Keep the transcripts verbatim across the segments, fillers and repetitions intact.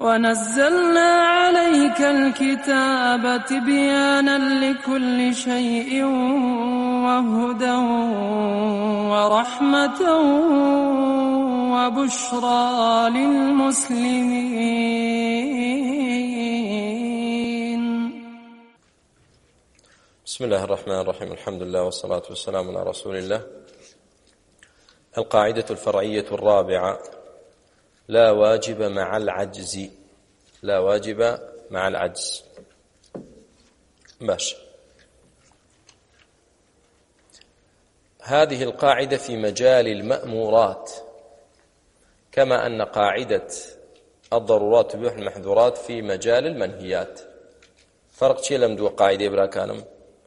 ونزلنا عليك الكتاب تبيانا لكل شيء وهدى ورحمة وبشرى للمسلمين. بسم الله الرحمن الرحيم. الحمد لله والصلاة والسلام على رسول الله. القاعدة الفرعية الرابعة: لا واجب مع العجز. لا واجب مع العجز. ماشي. هذه القاعدة في مجال المأمورات، كما أن قاعدة الضرورات تبيح المحظورات في مجال المنهيات. فرق شيء لم دو قاعدة براكانم.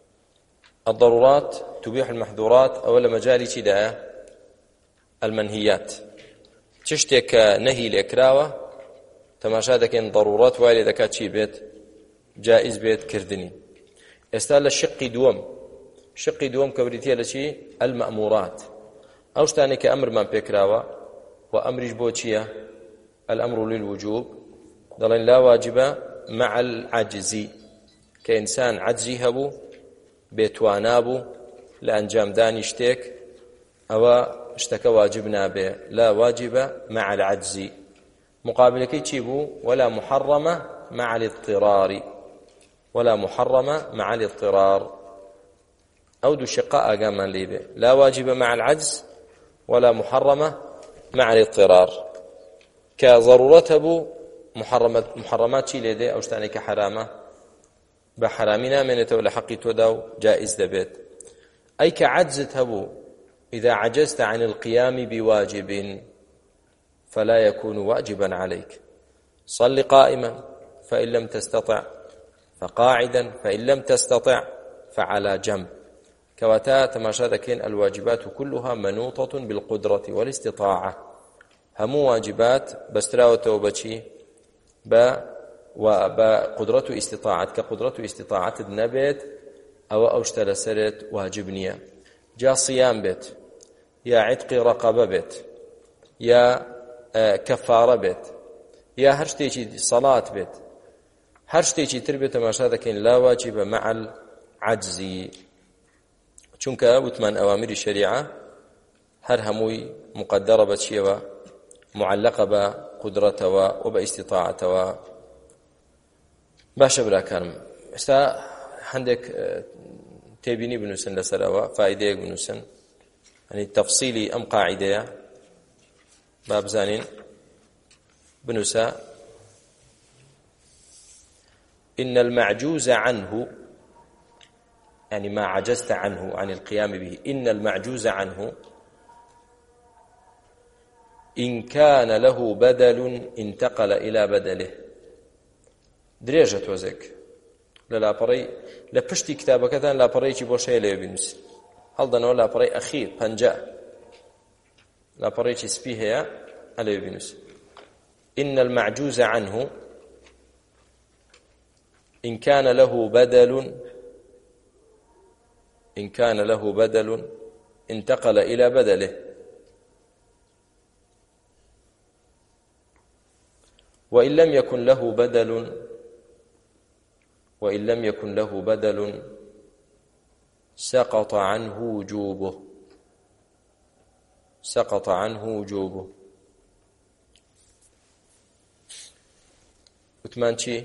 الضرورات تبيح المحظورات أول مجالي شداء المنهيات. تشتك نهي لإكراوة تماشا دكين ضرورات والي ذكات شي بيت جائز بيت كردني. استال الشق دوم شق دوم كبريتيا لشي المأمورات أوشتاني كأمر من بيكراوة وأمرج بوتشيا الأمر للوجوب ضلن لا واجب مع العجز. كإنسان عجزي هبو بيتوانابو لأنجام داني اشتك أو اشتكى واجبنا به. لا واجب مع العجز. مقابل كي تشيبو ولا محرمة مع الاضطرار. ولا محرمة مع الاضطرار أو دو شقاء قاما لي به. لا واجب مع العجز ولا محرمة مع الاضطرار. كضرورته محرمات محرمات شي لدي أو اشتاني كحرامة بحرامنا من يتولى حقي توداو جائز دبيت. أي كعجزته بو إذا عجزت عن القيام بواجب فلا يكون واجبا عليك. صل قائما فإن لم تستطع فقاعدا فإن لم تستطع فعلى جنب. كواتا تماشا ذكين الواجبات كلها منوطة بالقدرة والاستطاعة. هم واجبات بستراو توبتي با وبقدرة استطاعة كقدرة استطاعة النبات أو أوشتل سرت واجبنية. جاء صيام بيت يا عتق رقبة بيت يا كفارة بيت يا هرشتيجي صلاة بيت هرشتيجي تربية ما شاذكين لا واجب مع العجز. چونك وثمان أوامر الشريعة هر هموي مقدرة بشيوة معلقة بقدرته وباستطاعته. باشا برا كانم استا عندك تبيني بنوسن لسراوة فائدة بنوسن يعني تفصيلي أم قاعدة باب زانين بنوسا إن المعجوز عنه يعني ما عجزت عنه عن القيام به. إن المعجوز عنه إن كان له بدل انتقل إلى بدله. درێژە تۆزێک لە لاپەڕەی لە پشتی کتابەکەتان لاپەڕەیەکی بۆ شەیە لێ بنووسن. هەڵدەنەوە لاپەڕەی ئەخیر پەنجە لاپەڕەیەکی سپی هەیە ئەلێ بنووسن. إن المعجوز عنه إن كان له بدل إن كان له بدل انتقل إلى بدله وإن لم يكن له بدل وإن لم يكن له بدل سقط عنه وجوبه. سقط عنه وجوبه. وثمانشي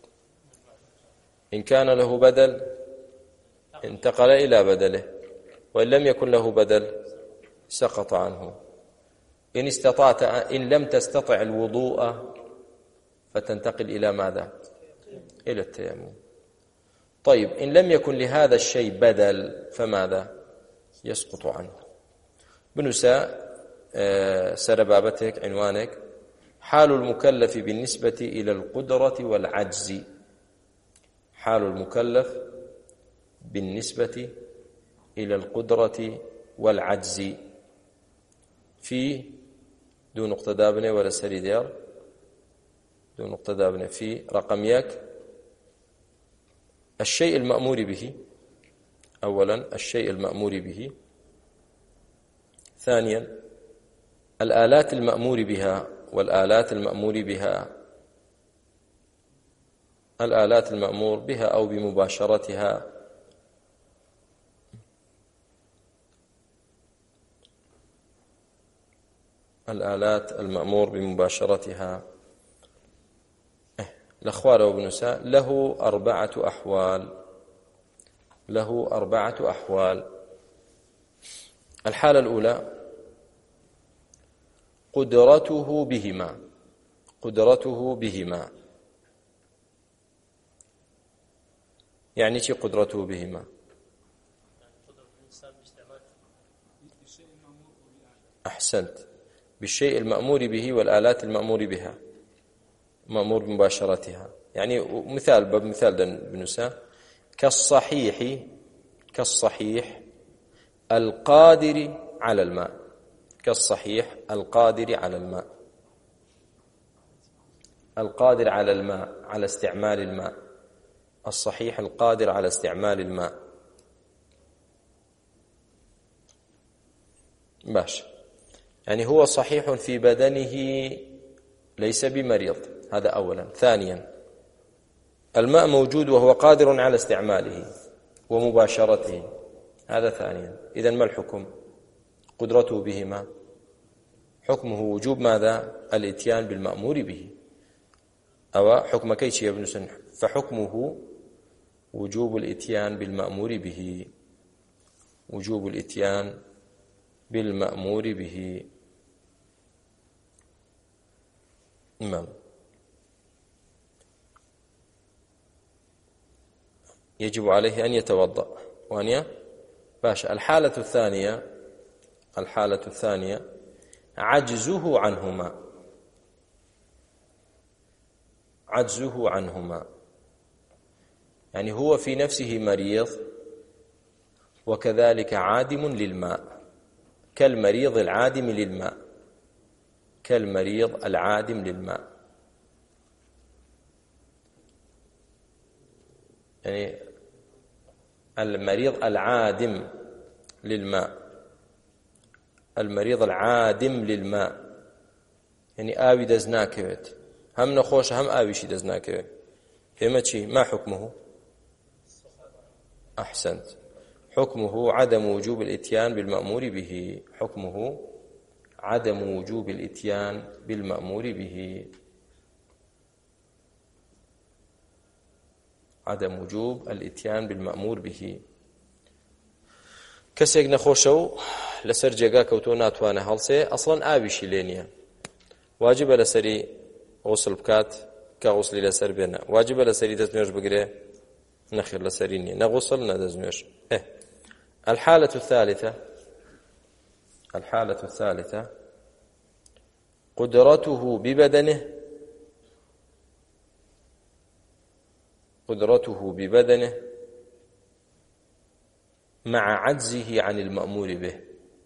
إن كان له بدل انتقل إلى بدله وإن لم يكن له بدل سقط عنه. إن استطعت إن لم تستطع الوضوء فتنتقل إلى ماذا؟ إلى التيمم. طيب إن لم يكن لهذا الشيء بدل فماذا؟ يسقط عنه. بنساء سربابتك عنوانك حال المكلف بالنسبة إلى القدرة والعجز. حال المكلف بالنسبة إلى القدرة والعجز في دو نقطة دابنة ولا سري ديار دو نقطة دابنة في رقم ياك الشيء المأمور به. أولا الشيء المأمور به. ثانيا الآلات المأمور بها والآلات المأمور بها الآلات المأمور بها أو بمباشرتها. الآلات المأمور بمباشرتها لخوار وبنساء له أربعة أحوال له أربعة أحوال. الحالة الأولى قدرته بهما قدرته بهما يعني شي قدرته بهما؟ أحسنت، بالشيء المأمور به والآلات المأمور بها، مأمور بمباشرتها. يعني مثال بمثال بنساء كالصحيح كالصحيح القادر على الماء كالصحيح القادر على الماء القادر على الماء على استعمال الماء الصحيح القادر على استعمال الماء. باش يعني هو صحيح في بدنه ليس بمريض، هذا أولا. ثانيا الماء موجود وهو قادر على استعماله ومباشرته، هذا ثانيا. إذن ما الحكم؟ قدرته بهما حكمه وجوب ماذا؟ الاتيان بالمأمور به. أو حكم كيش يا ابن سن؟ فحكمه وجوب الاتيان بالمأمور به وجوب الاتيان بالمأمور به. نعم. يجب عليه أن يتوضأ وأن باشا. الحالة الثانية الحالة الثانية عجزه عنهما عجزه عنهما يعني هو في نفسه مريض وكذلك عادم للماء، كالمريض العادم للماء كالمريض العادم للماء. يعني المريض العادم للماء المريض العادم للماء يعني آوي دزناكوت، هم نخوش هم آويشي دزناكوت. فهمت شي؟ ما حكمه؟ أحسنت، حكمه عدم وجوب الاتيان بالمأمور به حكمه عدم وجوب الاتيان بالمأمور به عدم وجوب الاتيان بالمأمور به. کەسێک نەخۆشە و لەسەر جێگا کەوتۆ ناتوانە هەڵسێ، ئەسڵەن ئاویشی لێ نییە، واجبە لەسەری غوسڵ بکات کە غوسڵی لەسەر بێنە، واجبە لەسەری دەستنوێژ بگرێ، نەخێر لەسەری نییە، نە غوسڵ نە دەستنوێژ. الحالة الثالثة الحالة الثالثة قدرته ببدنه قدرته ببدنه مع عجزه عن المأمور به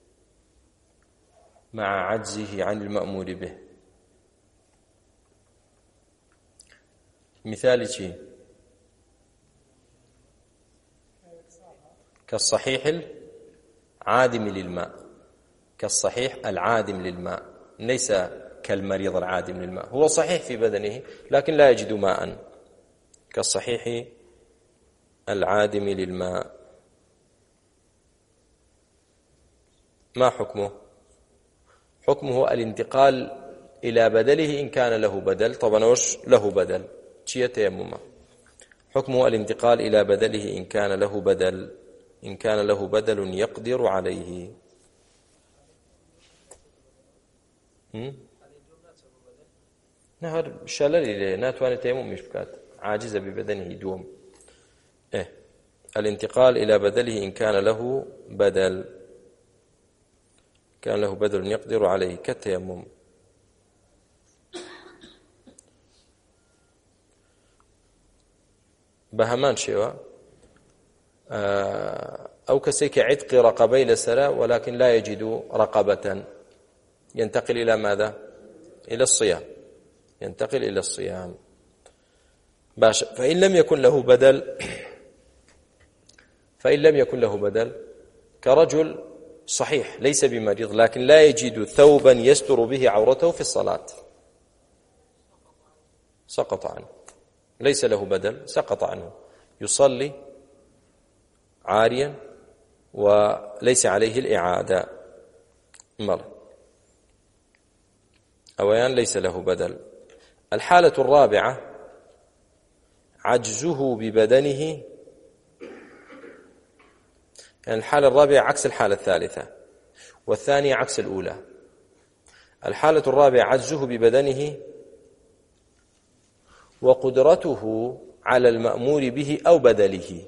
مع عجزه عن المأمور به. مثال شيء كالصحيح العادم للماء كالصحيح العادم للماء ليس كالمريض العادم للماء، هو صحيح في بدنه لكن لا يجد ماء، كالصحيح العادم للماء. ما حكمه؟ حكمه الانتقال إلى بدله إن كان له بدل. طبعا وش له بدل؟ شيء تيمم. حكمه الانتقال إلى بدله إن كان له بدل إن كان له بدل يقدر عليه. نهر شلل ناتوان تيمم مش بكات، عاجز ببدنه دوم. إيه الانتقال إلى بدله إن كان له بدل كان له بدل يقدر عليه كالتيمم. بهمان شيوا أو كسيك عتق رقبي لسرى ولكن لا يجد رقبة، ينتقل إلى ماذا؟ إلى الصيام ينتقل إلى الصيام. باش فإن لم يكن له بدل فإن لم يكن له بدل كرجل صحيح ليس بمريض لكن لا يجد ثوبا يستر به عورته في الصلاة، سقط عنه ليس له بدل سقط عنه، يصلي عاريا وليس عليه الإعادة. مرة أويان ليس له بدل. الحالة الرابعة عجزه ببدنه، يعني الحالة الرابعة عكس الحالة الثالثة، والثانية عكس الأولى. الحالة الرابعة عجزه ببدنه وقدرته على المأمور به أو بدله،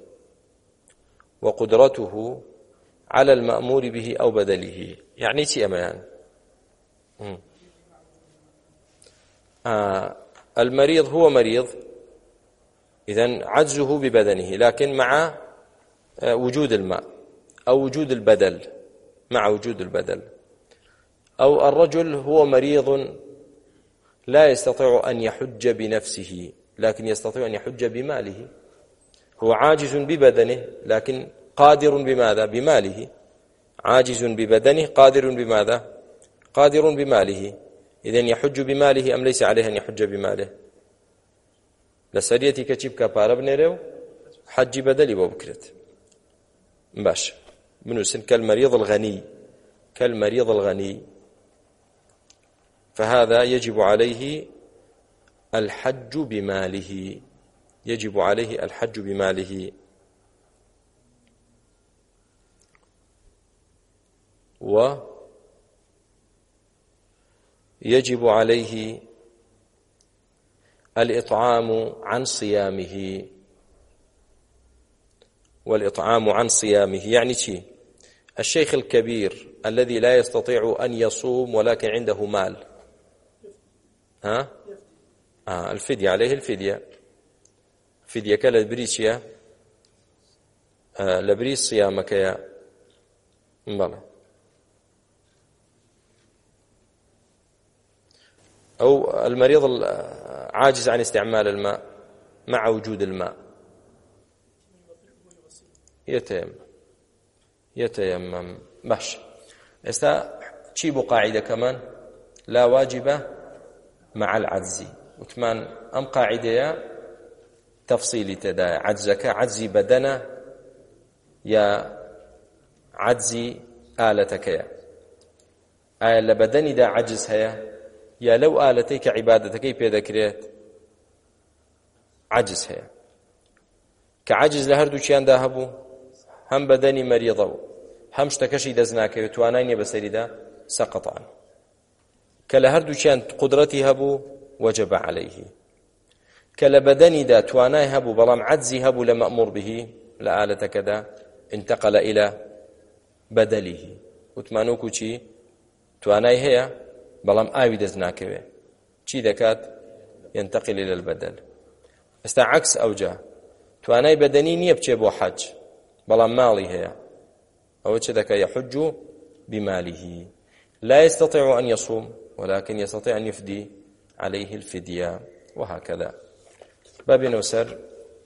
وقدرته على المأمور به أو بدله. يعني شيء أمان آه المريض هو مريض، إذن عجزه ببدنه لكن مع وجود الماء أو وجود البدل، مع وجود البدل. أو الرجل هو مريض لا يستطيع أن يحج بنفسه لكن يستطيع أن يحج بماله، هو عاجز ببدنه لكن قادر بماذا؟ بماله. عاجز ببدنه قادر بماذا؟ قادر بماله. إذن يحج بماله أم ليس عليه أن يحج بماله؟ لسريتي كتب كبار بنيرو حج بدلي بوبكرت باش بنوسن كالمريض الغني، كالمريض الغني فهذا يجب عليه الحج بماله، يجب عليه الحج بماله. ويجب عليه الإطعام عن صيامه، والإطعام عن صيامه يعني شيء. الشيخ الكبير الذي لا يستطيع أن يصوم ولكن عنده مال، ها آه الفدية عليه، الفدية فدية كالبريسيا آه لبريس صيامك يا مبلا. أو المريض عاجز عن استعمال الماء مع وجود الماء يتيمم يتيمم باش. استا تشيبو قاعدة كمان لا واجبة مع العجز، وكمان أم قاعدة تفصيلي تدا عجزك عجزي بدنا يا عجزي آلتك يا آية لبدني دا عجز هيا يا لو آلتيك عبادتك بيذكريت عجز هيا كعجز لهردو چيان دا هبو هم بدني مريضو هم شتكشي دزناك يتوانين بسريدا سقط عنه. كلهردو چيان قدرتي هبو وجب عليه، كلبدني دا تواناي هبو بلام عجزي هبو لمأمور به لآلتك دا انتقل إلى بدله. وتمانوكو چي تواناي هيا بلام آوي دزناكوه چي دكات ينتقل إلى البدل. استا عكس أوجه تواناي بدني نية بچه بو حج بلام مالي هيا أو چه دكا يحج بماله، لا يستطيع أن يصوم ولكن يستطيع أن يفدي عليه الفدية وهكذا. باب نوسر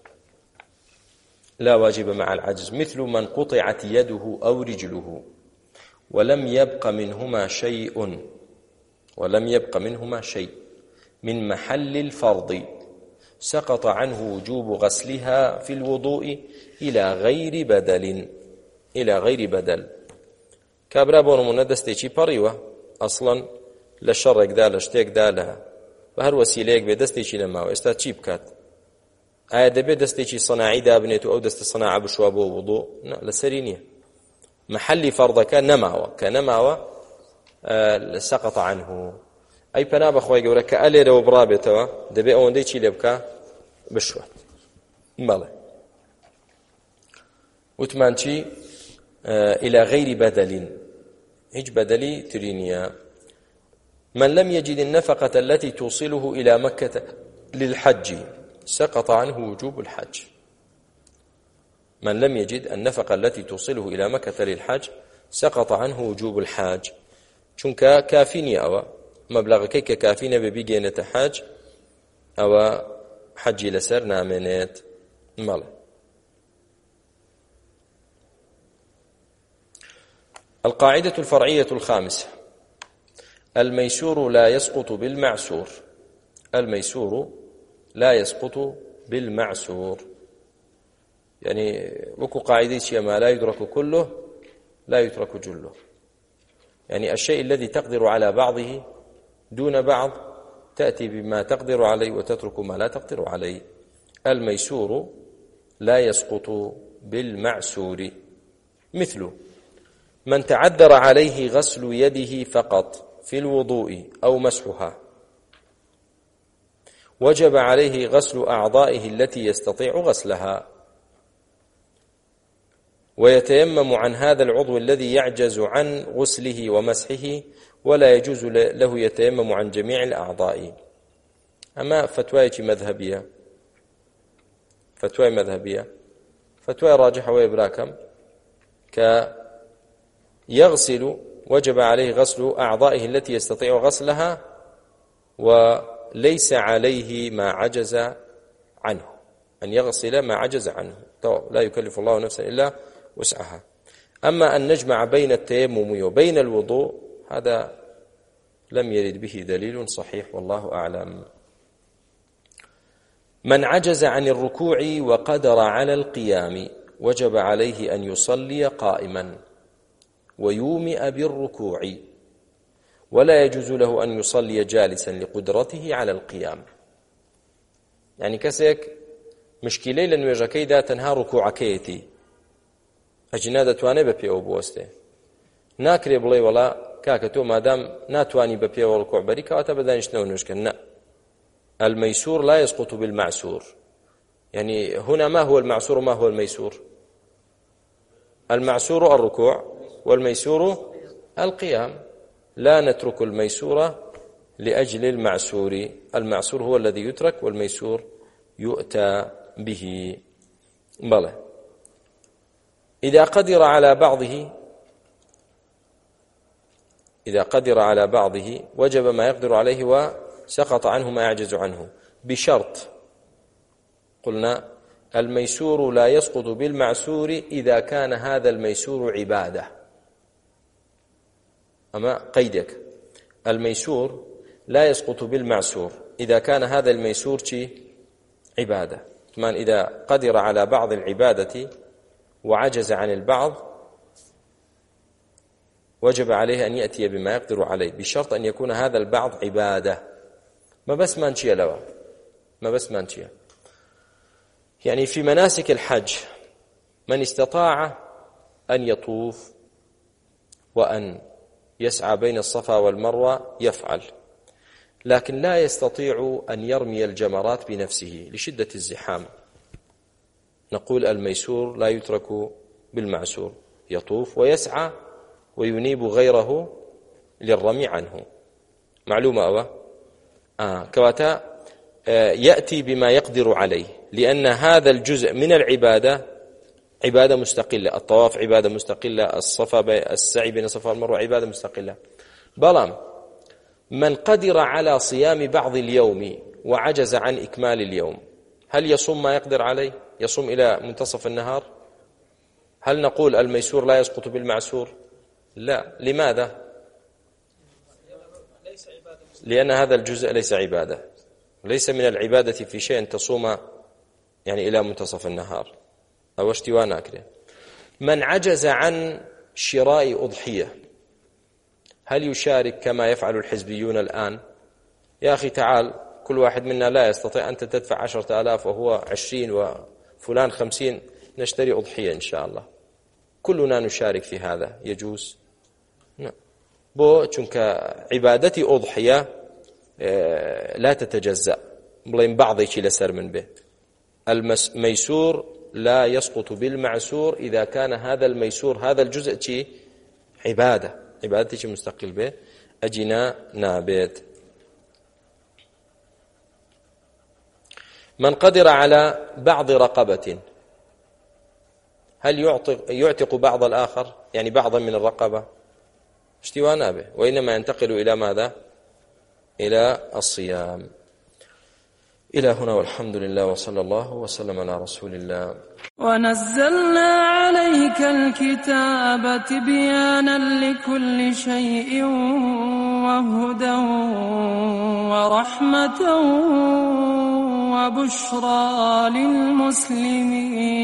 لا واجب مع العجز، مثل من قطعت يده أو رجله ولم يبق منهما شيء ولم يبق منهما شيء من محل الفرض سقط عنه وجوب غسلها في الوضوء إلى غير بدل إلى غير بدل. كابرا بونمونه دەستێکی پەڕیوە ئەسڵەن لە شەڕێکدا لە شتێکدا لە بە هەر وەسیلەیەک بێ دەستێکی لەماوە ئێستا چی بکات؟ ئایا دەبێت دەستێکی سەناعی دابنێت و ئەو دەستە سەناعە بشوە بۆ وضوء؟ لەسەری نییە. محلی فەڕدەکە نەماوە، کە نەماوە سەقط عنه. ئەی پەنا بەخوای گەورە کە ئەلێرەوە بڕابێتەوە دەبێت ئەوەندەی چی لێ بکە بشوە. بەڵێ وتمان چی؟ إلى غير بدل، هيج بدلي ترينيا. من لم يجد النفقة التي توصله إلى مكة للحج سقط عنه وجوب الحج. من لم يجد النفقة التي توصله إلى مكة للحج سقط عنه وجوب الحج. چونك كافيني أو مبلغ كيك كافيني ببيجينة حج أو حجي لسر نامنت مال. القاعدة الفرعية الخامسة: الميسور لا يسقط بالمعسور. الميسور لا يسقط بالمعسور. يعني وكو قاعدة ما لا يدرك كله لا يترك جله، يعني الشيء الذي تقدر على بعضه دون بعض تأتي بما تقدر عليه وتترك ما لا تقدر عليه. الميسور لا يسقط بالمعسور، مثل من تعذر عليه غسل يده فقط في الوضوء أو مسحها وجب عليه غسل أعضائه التي يستطيع غسلها، ويتيمم عن هذا العضو الذي يعجز عن غسله ومسحه، ولا يجوز له يتيمم عن جميع الأعضاء. أما فتواي مذهبية فتواي مذهبية فتواي راجحة ويبراكم كيغسل وجب عليه غسل أعضائه التي يستطيع غسلها وليس عليه ما عجز عنه، أن يغسل ما عجز عنه، لا يكلف الله نفسا إلا وسعها. أما أن نجمع بين التيمم وبين الوضوء هذا لم يرد به دليل صحيح والله أعلم. من عجز عن الركوع وقدر على القيام وجب عليه أن يصلي قائما ويومئ بالركوع، ولا يجوز له أن يصلي جالسا لقدرته على القيام. يعني كسيك مشكلة لنواجهكي دا تنها ركوعكيتي ئەجینا دەتوانێت بە پێوە بوەستێ، ناکرێ بڵێ وەڵا کاکە تۆ مادام ناتوانی بە پێوە ڕکوعبەری کەواتە بە دانیشتنەوە نوێژکە. نا، الميسور لا يسقط بالمعسور. يعني هنا ما هو المعسور وما هو الميسور؟ المعسور الركوع والميسور القيام، لا نترك الميسور لأجل المعسور، المعسور هو الذي يترك والميسور يؤتى به. بلى إذا قدر على بعضه إذا قدر على بعضه وجب ما يقدر عليه وسقط عنه ما يعجز عنه، بشرط قلنا الميسور لا يسقط بالمعسور إذا كان هذا الميسور عبادة. أما قيدك الميسور لا يسقط بالمعسور إذا كان هذا الميسور عبادة. كمان إذا قدر على بعض العبادة وعجز عن البعض وجب عليه أن يأتي بما يقدر عليه، بشرط أن يكون هذا البعض عبادة. ما بس ما نشيه لوا ما بس ما نشيه يعني في مناسك الحج من استطاع أن يطوف وأن يسعى بين الصفا والمروة يفعل، لكن لا يستطيع أن يرمي الجمرات بنفسه لشدة الزحام. نقول الميسور لا يترك بالمعسور، يطوف ويسعى وينيب غيره للرمي عنه. معلومة أوه؟ آه كواتا آه يأتي بما يقدر عليه، لأن هذا الجزء من العبادة عبادة مستقلة، الطواف عبادة مستقلة، الصفا السعي بين الصفا والمروة عبادة مستقلة. بلام من قدر على صيام بعض اليوم وعجز عن إكمال اليوم، هل يصوم ما يقدر عليه؟ يصوم إلى منتصف النهار؟ هل نقول الميسور لا يسقط بالمعسور؟ لا. لماذا؟ لأن هذا الجزء ليس عبادة، ليس من العبادة في شيء تصوم يعني إلى منتصف النهار أو اشتوان أكله. من عجز عن شراء أضحية هل يشارك كما يفعل الحزبيون الآن؟ يا أخي تعال، كل واحد منا لا يستطيع، أنت تدفع عشرة آلاف وهو عشرين وفلان خمسين، نشتري أضحية إن شاء الله، كلنا نشارك في هذا، يجوز؟ نعم. بو چونك عبادتي أضحية لا تتجزأ بلين بعضي لسر من به. الميسور لا يسقط بالمعسور إذا كان هذا الميسور هذا الجزء شيء عبادة، عبادتي شيء مستقل به أجنا نابت. من قدر على بعض رقبة هل يعتق, يعتق بعض الآخر، يعني بعضا من الرقبة؟ اشتوانا به، وإنما ينتقل إلى ماذا؟ إلى الصيام. إلى هنا والحمد لله وصلى الله وسلم على رسول الله. ونزلنا عليك الكتاب تبيانا لكل شيء وهدى ورحمة وبشرى للمسلمين.